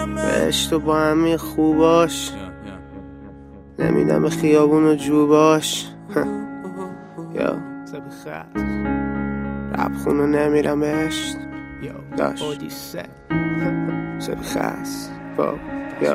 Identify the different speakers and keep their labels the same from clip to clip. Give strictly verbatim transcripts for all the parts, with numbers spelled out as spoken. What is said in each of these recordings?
Speaker 1: بهشت و با همه خوباش نمیدم به خیابون و جوباش یا سبی خط رب خونو نمیرم بهشت داشت سبی خست یا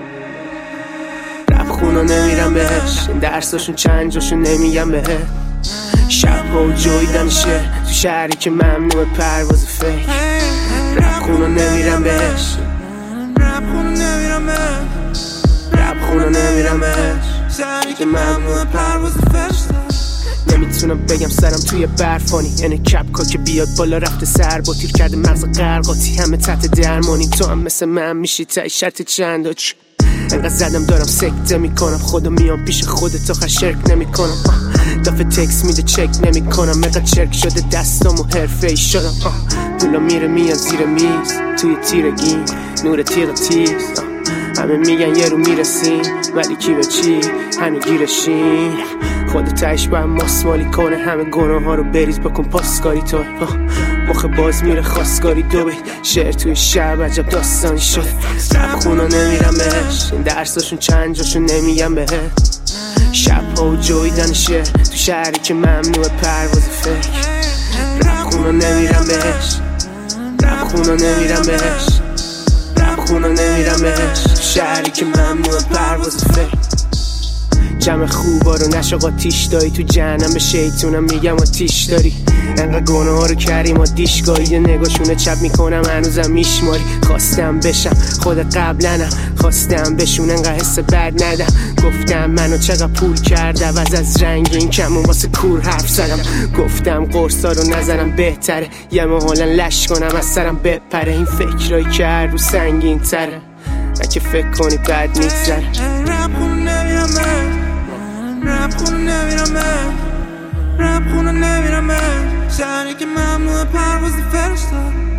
Speaker 1: رب خونو نمیرم بهشت این درساشون چند جاشون نمیگم بهت شب ها و جویدن شه تو شهری که ممنوع پرواز فکر رب خونو نمیرم بهشت رب خونو نمیرم بهشت رب خونو نمیرم بهشت شهری که ممنوع پرواز فکر نمیتونم بگم سرم توی برفانی یعنی کپکا که بیاد بالا رفته سر با تیر کرده مغز غرقاتی همه تحت درمانی تو هم مثل من میشی تای شرط چند چ انقدر زدم دارم سکته میکنم خدا میام پیش خودت آخر شرک نمیکنم دفعه تکس میده چک نمیکنم انقدر چرک شده دستام و حرفه ای شدم پولا میره میان زیر میز توی تیرگی نور تیغ تیز همه میگن یه رو میرسیم ولی کی به چی هنو گیرشیم خودت تایش باید ماسمالی کنه همه گناه ها رو بریز بکن پاسکاری تو مخ باز میره خواستگاری دو بید شعر توی شب عجب داستانی شد رب خونا نمیرم بهش این درساشون چند جاشون نمیگم بهت شب ها و جویدن شه تو شهری که ممنوع پرواز فکر رب خونا نمیرم بهش رب خونا نمیرم بهش رب خونا نمیرم بهش تو شهری که ممنوع پرواز فکر جمع خوبا رو نشاقا تیش داری تو جهنم به شیطونم میگم آتیش داری انقدر گناه ها رو کردیم و دیشگاهی یه نگاهشونه چپ میکنم هنوزم میشماری خواستم بشم خود قبلنم خواستم بشون انقدر حس بد ندم گفتم منو چقدر پول کرده عوض از رنگ این کمون واسه کور حرف زدم گفتم قرصا رو نزنم بهتره یه محالا لش کنم از سرم بپره این فکرایی که هر رو سنگین تره نه که فکر کنی بد میگذره رب خونو نمیرم من رب خونو نمیرم من شهری که ممنوع پرواز فرشته